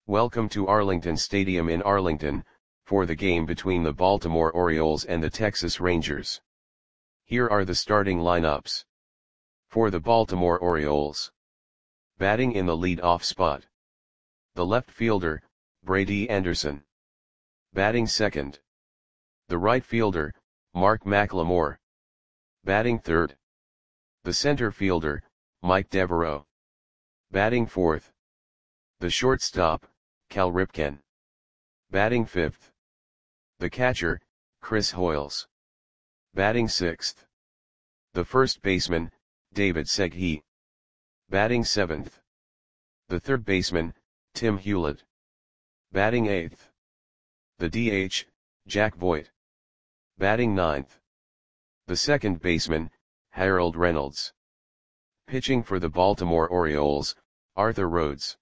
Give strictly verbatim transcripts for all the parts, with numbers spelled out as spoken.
Welcome to Arlington Stadium in Arlington, for the game between the Baltimore Orioles and the Texas Rangers. Here are the starting lineups. For the Baltimore Orioles. Batting in the lead-off spot. The left fielder, Brady Anderson. Batting second. The right fielder, Mark McLemore. Batting third. The center fielder, Mike Devereaux. Batting fourth. The shortstop, Cal Ripken. Batting fifth. The catcher, Chris Hoiles. Batting sixth. The first baseman, David Segui. Batting seventh. The third baseman, Tim Hewlett. Batting eighth. The D H, Jack Voigt. Batting ninth. The second baseman, Harold Reynolds. Pitching for the Baltimore Orioles, Arthur Rhodes.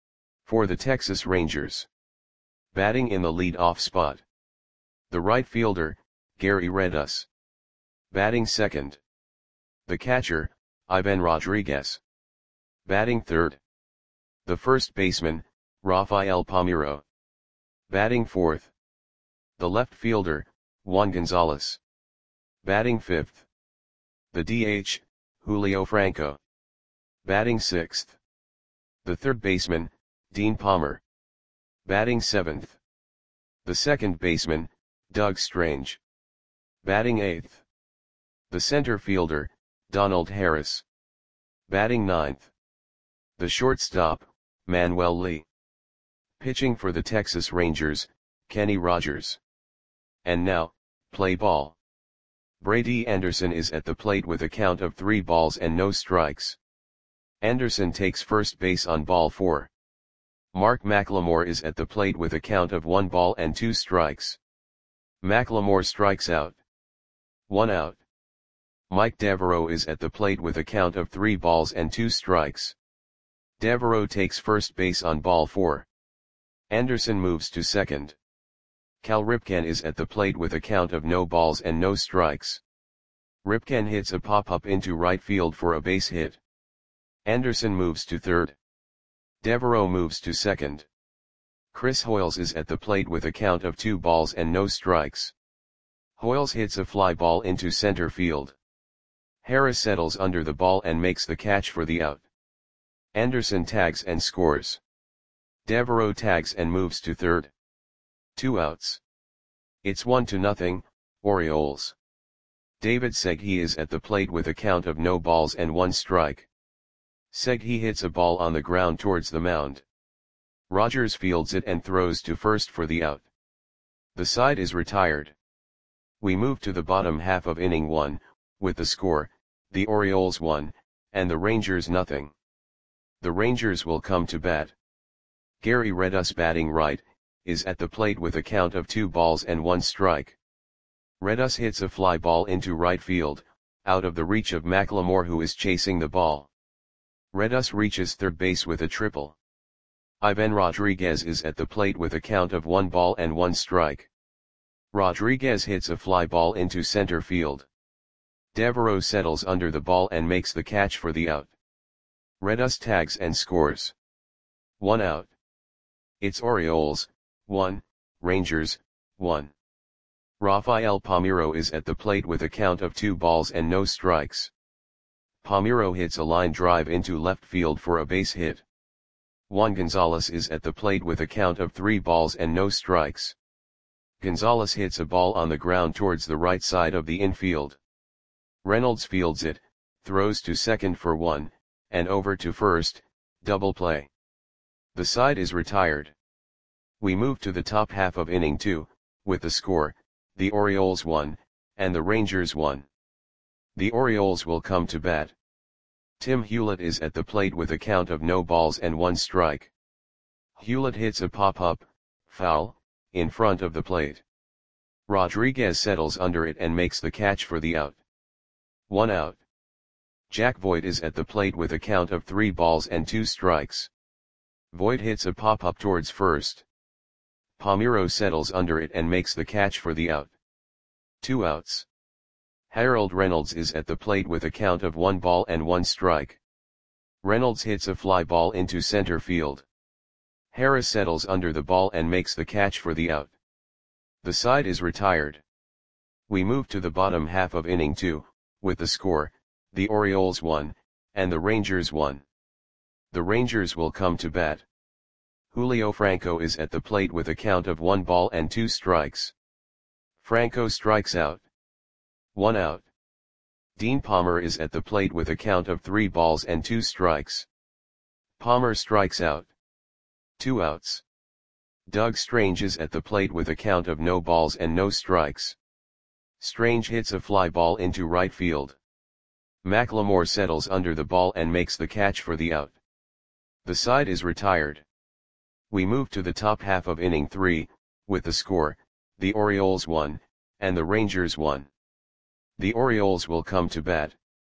For the Texas Rangers. Batting in the lead-off spot. The right fielder, Gary Redus. Batting second. The catcher, Ivan Rodriguez. Batting third. The first baseman, Rafael Palmeiro. Batting fourth. The left fielder, Juan Gonzalez. Batting fifth. The D H, Julio Franco. Batting sixth. The third baseman, Dean Palmer. Batting seventh. The second baseman, Doug Strange. Batting eighth. The center fielder, Donald Harris. Batting ninth. The shortstop, Manuel Lee. Pitching for the Texas Rangers, Kenny Rogers. And now, play ball. Brady Anderson is at the plate with a count of three balls and no strikes. Anderson takes first base on ball four. Mark McLemore is at the plate with a count of one ball and two strikes. McLemore strikes out. One out. Mike Devereaux is at the plate with a count of three balls and two strikes. Devereaux takes first base on ball four. Anderson moves to second. Cal Ripken is at the plate with a count of no balls and no strikes. Ripken hits a pop-up into right field for a base hit. Anderson moves to third. Devereaux moves to second. Chris Hoiles is at the plate with a count of two balls and no strikes. Hoiles hits a fly ball into center field. Harris settles under the ball and makes the catch for the out. Anderson tags and scores. Devereaux tags and moves to third. Two outs. It's one to nothing, Orioles. David Segui is at the plate with a count of no balls and one strike. Segui hits a ball on the ground towards the mound. Rogers fields it and throws to first for the out. The side is retired. We move to the bottom half of inning one, with the score, the Orioles one, and the Rangers nothing. The Rangers will come to bat. Gary Redus, batting right, is at the plate with a count of two balls and one strike. Redus hits a fly ball into right field, out of the reach of McLemore, who is chasing the ball. Redus reaches third base with a triple. Ivan Rodriguez is at the plate with a count of one ball and one strike. Rodriguez hits a fly ball into center field. Devereaux settles under the ball and makes the catch for the out. Redus tags and scores. One out. It's Orioles, one, Rangers, one. Rafael Palmeiro is at the plate with a count of two balls and no strikes. Palmeiro hits a line drive into left field for a base hit. Juan Gonzalez is at the plate with a count of three balls and no strikes. Gonzalez hits a ball on the ground towards the right side of the infield. Reynolds fields it, throws to second for one, and over to first, double play. The side is retired. We move to the top half of inning two, with the score, the Orioles one, and the Rangers one. The Orioles will come to bat. Tim Hewlett is at the plate with a count of no balls and one strike. Hewlett hits a pop-up, foul, in front of the plate. Rodriguez settles under it and makes the catch for the out. One out. Jack Voigt is at the plate with a count of three balls and two strikes. Voigt hits a pop-up towards first. Palmeiro settles under it and makes the catch for the out. Two outs. Harold Reynolds is at the plate with a count of one ball and one strike. Reynolds hits a fly ball into center field. Harris settles under the ball and makes the catch for the out. The side is retired. We move to the bottom half of inning two, with the score, the Orioles one, and the Rangers one. The Rangers will come to bat. Julio Franco is at the plate with a count of one ball and two strikes. Franco strikes out. One out. Dean Palmer is at the plate with a count of three balls and two strikes. Palmer strikes out. Two outs. Doug Strange is at the plate with a count of no balls and no strikes. Strange hits a fly ball into right field. McLemore settles under the ball and makes the catch for the out. The side is retired. We move to the top half of inning three, with the score, the Orioles one, and the Rangers one. The Orioles will come to bat.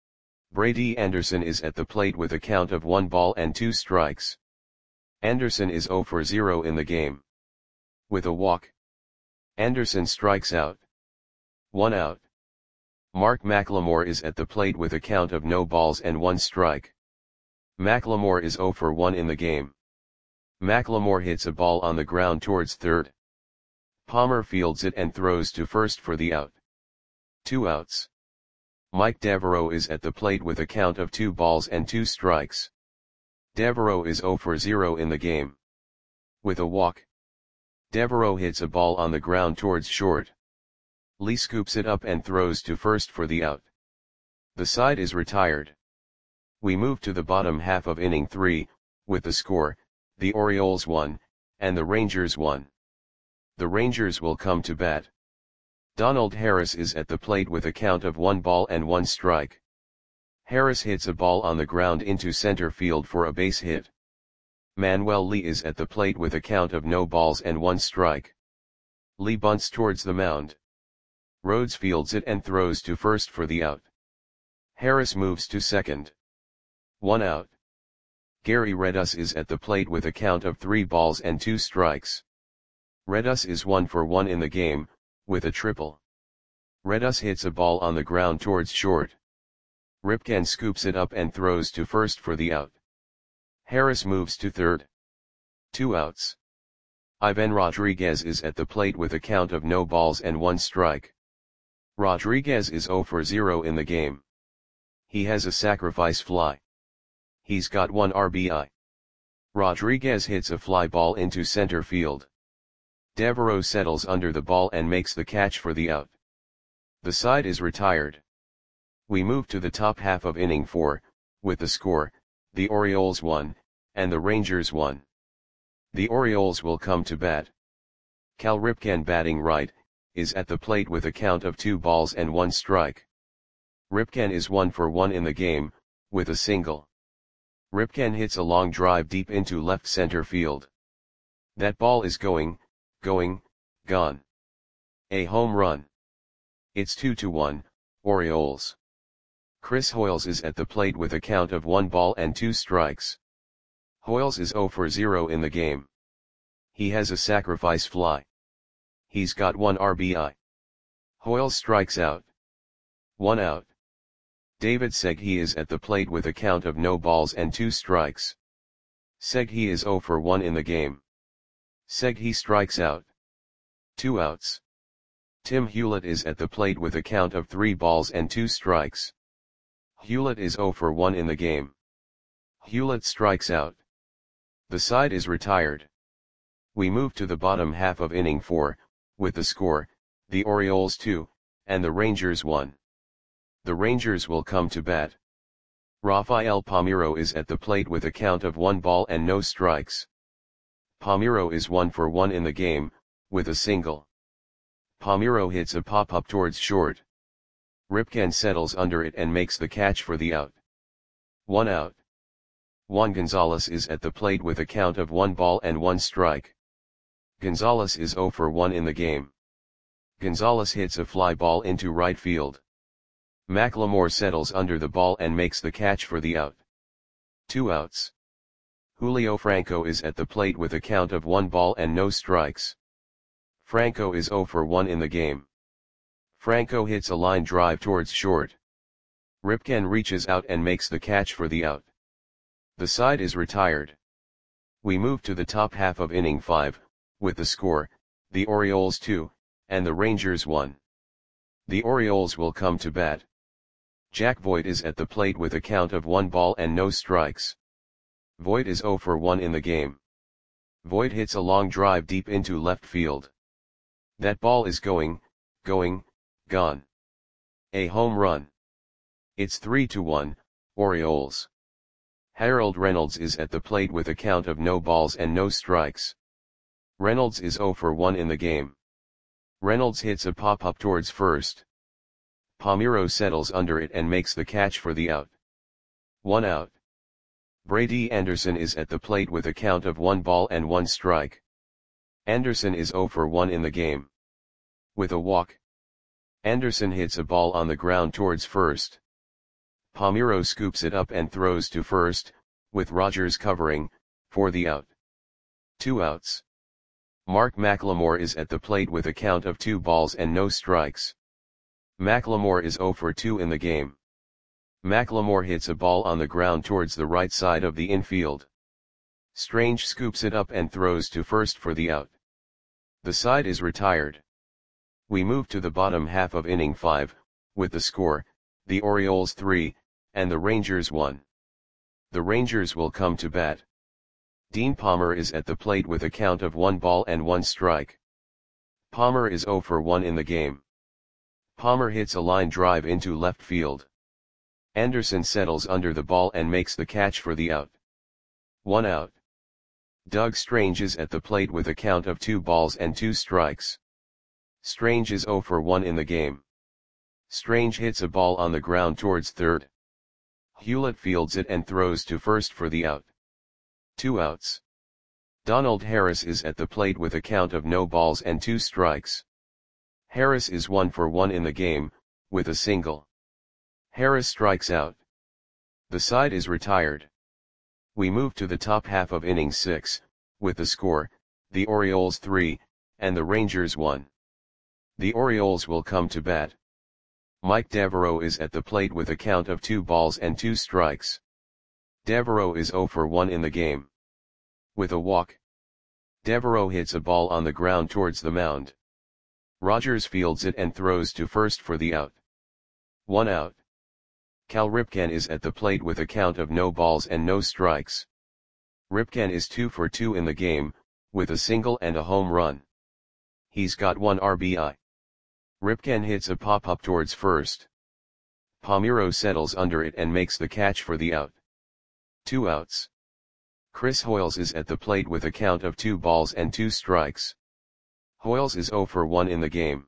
Brady Anderson is at the plate with a count of one ball and two strikes. Anderson is zero for zero in the game. With a walk, Anderson strikes out. One out. Mark McLemore is at the plate with a count of no balls and one strike. McLemore is zero for one in the game. McLemore hits a ball on the ground towards third. Palmer fields it and throws to first for the out. Two outs. Mike Devereaux is at the plate with a count of two balls and two strikes. Devereaux is zero for zero in the game. With a walk, Devereaux hits a ball on the ground towards short. Lee scoops it up and throws to first for the out. The side is retired. We move to the bottom half of inning three, with the score, the Orioles one, and the Rangers one. The Rangers will come to bat. Donald Harris is at the plate with a count of one ball and one strike. Harris hits a ball on the ground into center field for a base hit. Manuel Lee is at the plate with a count of no balls and one strike. Lee bunts towards the mound. Rhodes fields it and throws to first for the out. Harris moves to second. One out. Gary Redus is at the plate with a count of three balls and two strikes. Redus is one for one in the game, with a triple. Redus hits a ball on the ground towards short. Ripken scoops it up and throws to first for the out. Harris moves to third. Two outs. Ivan Rodriguez is at the plate with a count of no balls and one strike. Rodriguez is zero for zero in the game. He has a sacrifice fly. He's got one R B I. Rodriguez hits a fly ball into center field. Devereaux settles under the ball and makes the catch for the out. The side is retired. We move to the top half of inning four, with the score, the Orioles one, and the Rangers one. The Orioles will come to bat. Cal Ripken, batting right, is at the plate with a count of two balls and one strike. Ripken is one for one in the game, with a single. Ripken hits a long drive deep into left center field. That ball is going, going, gone. A home run. It's two to one, Orioles. Chris Hoiles is at the plate with a count of one ball and two strikes. Hoiles is zero for zero in the game. He has a sacrifice fly. He's got one R B I. Hoiles strikes out. One out. David Segui is at the plate with a count of no balls and two strikes. Segui is zero for one in the game. Segui strikes out. Two outs. Tim Hewlett is at the plate with a count of three balls and two strikes. Hewlett is zero for one in the game. Hewlett strikes out. The side is retired. We move to the bottom half of inning four, with the score, the Orioles two, and the Rangers one. The Rangers will come to bat. Rafael Palmeiro is at the plate with a count of one ball and no strikes. Palmeiro is one for one in the game, with a single. Palmeiro hits a pop-up towards short. Ripken settles under it and makes the catch for the out. One out. Juan Gonzalez is at the plate with a count of one ball and one strike. Gonzalez is zero for one in the game. Gonzalez hits a fly ball into right field. McLemore settles under the ball and makes the catch for the out. Two outs. Julio Franco is at the plate with a count of one ball and no strikes. Franco is zero for one in the game. Franco hits a line drive towards short. Ripken reaches out and makes the catch for the out. The side is retired. We move to the top half of inning five, with the score, the Orioles two, and the Rangers one. The Orioles will come to bat. Jack Voigt is at the plate with a count of one ball and no strikes. Voigt is zero for one in the game. Voigt hits a long drive deep into left field. That ball is going, going, gone. A home run. It's three to one, Orioles. Harold Reynolds is at the plate with a count of no balls and no strikes. Reynolds is zero for one in the game. Reynolds hits a pop-up towards first. Palmeiro settles under it and makes the catch for the out. One out. Brady Anderson is at the plate with a count of one ball and one strike. Anderson is zero for one in the game. With a walk. Anderson hits a ball on the ground towards first. Palmeiro scoops it up and throws to first, with Rogers covering, for the out. Two outs. Mark McLemore is at the plate with a count of two balls and no strikes. McLemore is zero for two in the game. McLemore hits a ball on the ground towards the right side of the infield. Strange scoops it up and throws to first for the out. The side is retired. We move to the bottom half of inning five, with the score, the Orioles three, and the Rangers one. The Rangers will come to bat. Dean Palmer is at the plate with a count of one ball and one strike. Palmer is zero for one in the game. Palmer hits a line drive into left field. Anderson settles under the ball and makes the catch for the out. One out. Doug Strange is at the plate with a count of two balls and two strikes. Strange is zero for one in the game. Strange hits a ball on the ground towards third. Hewlett fields it and throws to first for the out. Two outs. Donald Harris is at the plate with a count of no balls and two strikes. Harris is one for one in the game, with a single. Harris strikes out. The side is retired. We move to the top half of inning six, with the score, the Orioles three, and the Rangers one. The Orioles will come to bat. Mike Devereaux is at the plate with a count of two balls and two strikes. Devereaux is zero for one in the game. With a walk. Devereaux hits a ball on the ground towards the mound. Rogers fields it and throws to first for the out. One out. Cal Ripken is at the plate with a count of no balls and no strikes. Ripken is two for two in the game, with a single and a home run. He's got one R B I. Ripken hits a pop-up towards first. Palmeiro settles under it and makes the catch for the out. Two outs. Chris Hoiles is at the plate with a count of two balls and two strikes. Hoiles is zero for one in the game.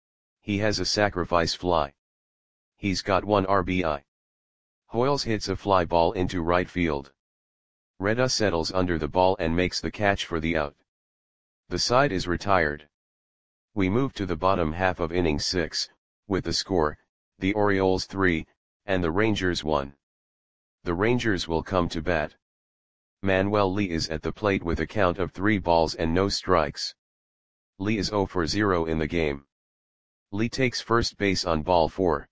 He has a sacrifice fly. He's got one R B I. Hoiles hits a fly ball into right field. Reda settles under the ball and makes the catch for the out. The side is retired. We move to the bottom half of inning six, with the score, the Orioles three, and the Rangers one. The Rangers will come to bat. Manuel Lee is at the plate with a count of three balls and no strikes. Lee is zero for zero in the game. Lee takes first base on ball four.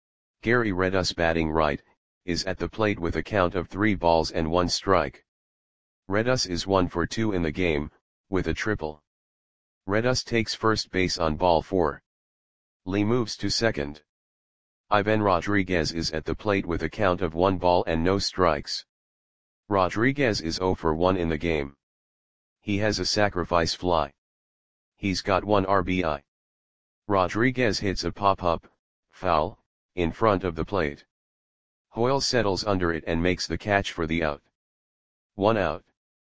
Gary Redus, batting right, is at the plate with a count of three balls and one strike. Redus is one for two in the game, with a triple. Redus takes first base on ball four. Lee moves to second. Ivan Rodriguez is at the plate with a count of one ball and no strikes. Rodriguez is zero for one in the game. He has a sacrifice fly. He's got one R B I. Rodriguez hits a pop-up, foul, in front of the plate. Hoyle settles under it and makes the catch for the out. One out.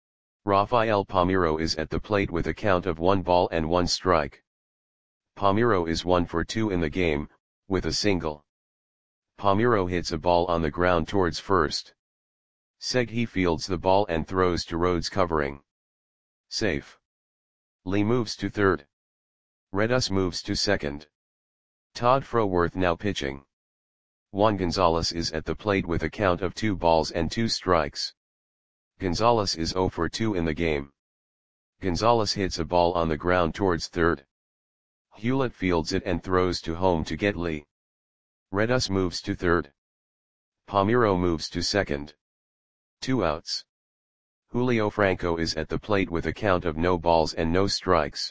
Rafael Palmeiro is at the plate with a count of one ball and one strike. Palmeiro is one for two in the game, with a single. Palmeiro hits a ball on the ground towards first. Segui fields the ball and throws to Rhodes covering. Safe. Lee moves to third. Redus moves to second. Todd Froworth now pitching. Juan Gonzalez is at the plate with a count of two balls and two strikes. Gonzalez is zero for two in the game. Gonzalez hits a ball on the ground towards third. Hewlett fields it and throws to home to get Lee. Redus moves to third. Palmeiro moves to second. Two outs. Julio Franco is at the plate with a count of no balls and no strikes.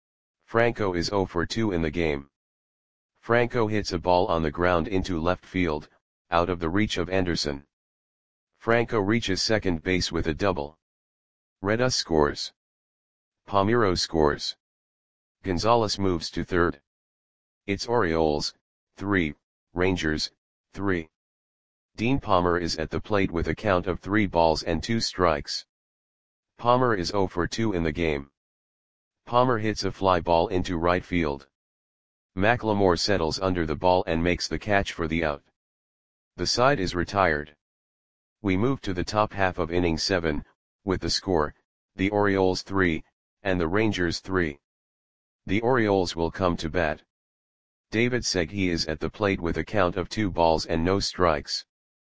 Franco is zero for two in the game. Franco hits a ball on the ground into left field, out of the reach of Anderson. Franco reaches second base with a double. Redus scores. Palmeiro scores. Gonzalez moves to third. It's Orioles, three, Rangers, three. Dean Palmer is at the plate with a count of three balls and two strikes. Palmer is zero for two in the game. Palmer hits a fly ball into right field. McLemore settles under the ball and makes the catch for the out. The side is retired. We move to the top half of inning seven, with the score, the Orioles three, and the Rangers three. The Orioles will come to bat. David Segui is at the plate with a count of two balls and no strikes.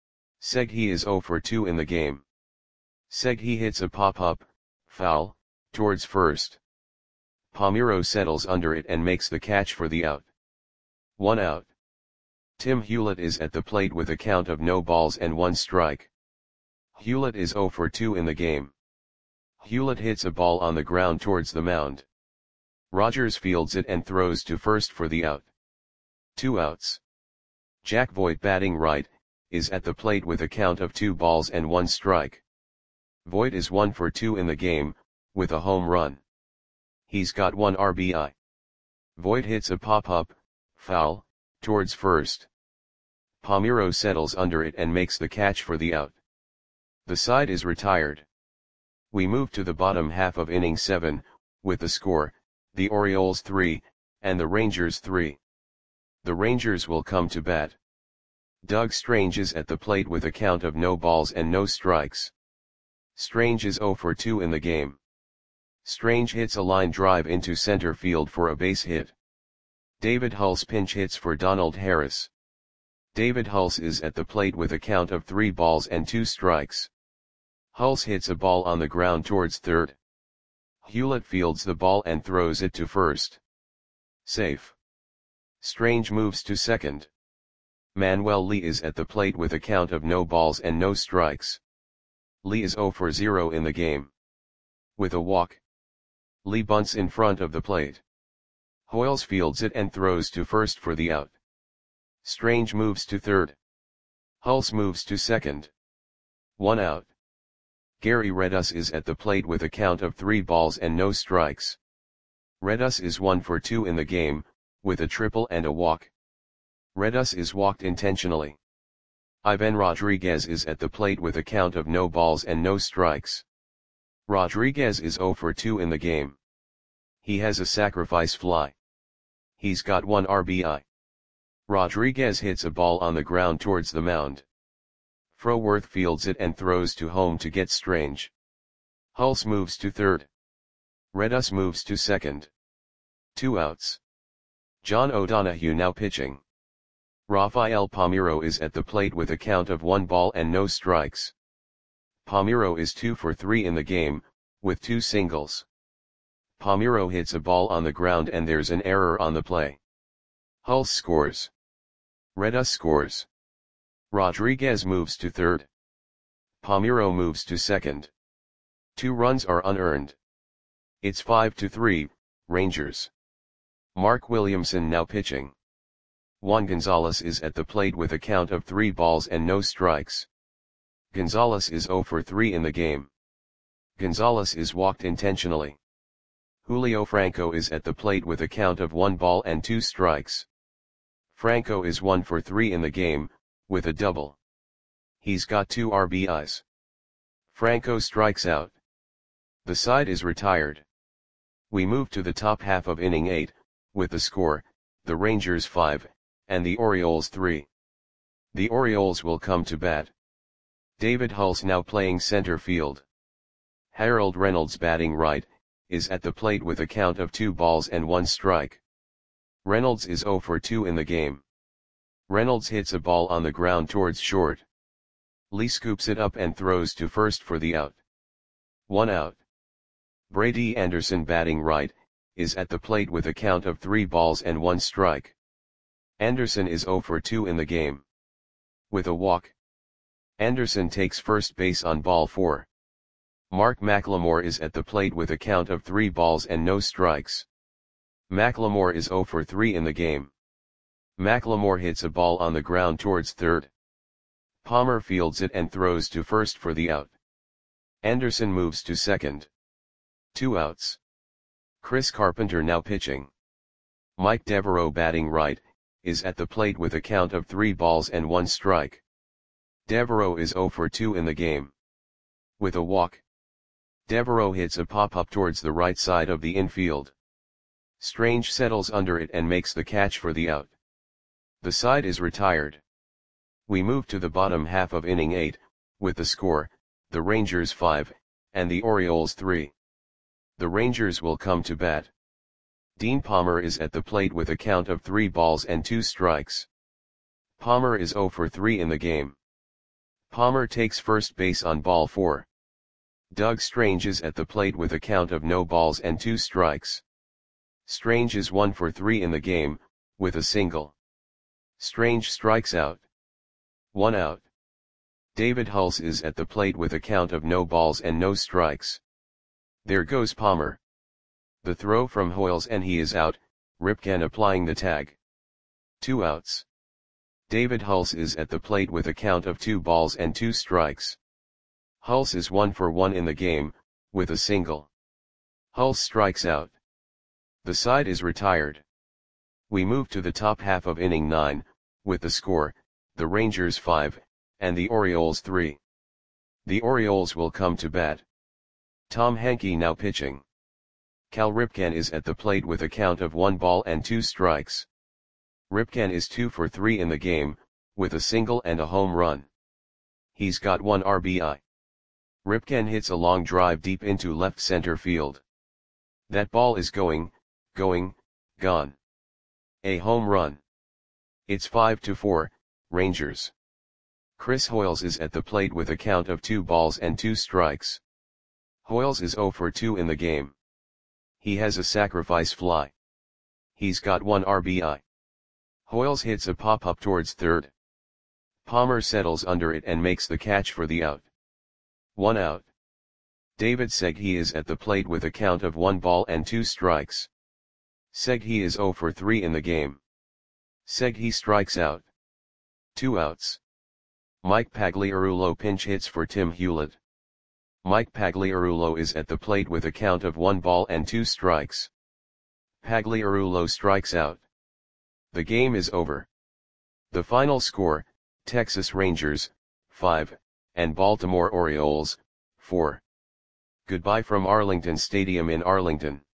Segui is zero for two in the game. Segui hits a pop-up, foul, towards first. Palmeiro settles under it and makes the catch for the out. One out. Tim Hewlett is at the plate with a count of no balls and one strike. Hewlett is zero for two in the game. Hewlett hits a ball on the ground towards the mound. Rogers fields it and throws to first for the out. Two outs. Jack Voigt, batting right, is at the plate with a count of two balls and one strike. Voigt is one for two in the game, with a home run. He's got one R B I. Voigt hits a pop-up, foul, towards first. Palmeiro settles under it and makes the catch for the out. The side is retired. We move to the bottom half of inning seven, with the score, the Orioles three, and the Rangers three. The Rangers will come to bat. Doug Strange is at the plate with a count of no balls and no strikes. Strange is zero for two in the game. Strange hits a line drive into center field for a base hit. David Hulse pinch hits for Donald Harris. David Hulse is at the plate with a count of three balls and two strikes. Hulse hits a ball on the ground towards third. Hewlett fields the ball and throws it to first. Safe. Strange moves to second. Manuel Lee is at the plate with a count of no balls and no strikes. Lee is zero for zero in the game. With a walk, Lee bunts in front of the plate. Hoyles fields it and throws to first for the out. Strange moves to third. Hulse moves to second. One out. Gary Redus is at the plate with a count of three balls and no strikes. Redus is one for two in the game, with a triple and a walk. Redus is walked intentionally. Ivan Rodriguez is at the plate with a count of no balls and no strikes. Rodriguez is zero for two in the game. He has a sacrifice fly. He's got one R B I. Rodriguez hits a ball on the ground towards the mound. Froworth fields it and throws to home to get Strange. Hulse moves to third. Redus moves to second. Two outs. John O'Donohue now pitching. Rafael Palmeiro is at the plate with a count of one ball and no strikes. Palmeiro is two for three in the game, with two singles. Palmeiro hits a ball on the ground and there's an error on the play. Hulse scores. Redus scores. Rodriguez moves to third. Palmeiro moves to second. Two runs are unearned. It's five to three, Rangers. Mark Williamson now pitching. Juan Gonzalez is at the plate with a count of three balls and no strikes. Gonzalez is zero for three in the game. Gonzalez is walked intentionally. Julio Franco is at the plate with a count of one ball and two strikes. Franco is one for three in the game, with a double. He's got two R B Is. Franco strikes out. The side is retired. We move to the top half of inning eight, with the score, the Rangers five, and the Orioles three. The Orioles will come to bat. David Hulse now playing center field. Harold Reynolds batting right, is at the plate with a count of two balls and one strike. Reynolds is zero for two in the game. Reynolds hits a ball on the ground towards short. Lee scoops it up and throws to first for the out. One out. Brady Anderson batting right, is at the plate with a count of three balls and one strike. Anderson is zero for two in the game. With a walk, Anderson takes first base on ball four. Mark McLemore is at the plate with a count of three balls and no strikes. McLemore is zero for three in the game. McLemore hits a ball on the ground towards third. Palmer fields it and throws to first for the out. Anderson moves to second. Two outs. Chris Carpenter now pitching. Mike Devereaux batting right, is at the plate with a count of three balls and one strike. Devereaux is zero for two in the game. With a walk. Devereaux hits a pop-up towards the right side of the infield. Strange settles under it and makes the catch for the out. The side is retired. We move to the bottom half of inning eight, with the score, the Rangers five, and the Orioles three. The Rangers will come to bat. Dean Palmer is at the plate with a count of three balls and two strikes. Palmer is zero for three in the game. Palmer takes first base on ball four. Doug Strange is at the plate with a count of no balls and two strikes. Strange is one for three in the game, with a single. Strange strikes out. One out. David Hulse is at the plate with a count of no balls and no strikes. There goes Palmer. The throw from Hoyles and he is out, Ripken applying the tag. Two outs. David Hulse is at the plate with a count of two balls and two strikes. Hulse is one for one in the game, with a single. Hulse strikes out. The side is retired. We move to the top half of inning nine, with the score, the Rangers five, and the Orioles three. The Orioles will come to bat. Tom Henke now pitching. Cal Ripken is at the plate with a count of one ball and two strikes. Ripken is two for three in the game, with a single and a home run. He's got one R B I. Ripken hits a long drive deep into left center field. That ball is going, going, gone. A home run. It's five to four, Rangers. Chris Hoyles is at the plate with a count of two balls and two strikes. Hoyles is zero for two in the game. He has a sacrifice fly. He's got one R B I. Hoyles hits a pop-up towards third. Palmer settles under it and makes the catch for the out. One out. David Seghe is at the plate with a count of one ball and two strikes. Seghe is zero for three in the game. Seghe strikes out. Two outs. Mike Pagliarulo pinch hits for Tim Hewlett. Mike Pagliarulo is at the plate with a count of one ball and two strikes. Pagliarulo strikes out. The game is over. The final score, Texas Rangers, five, and Baltimore Orioles, four. Goodbye from Arlington Stadium in Arlington.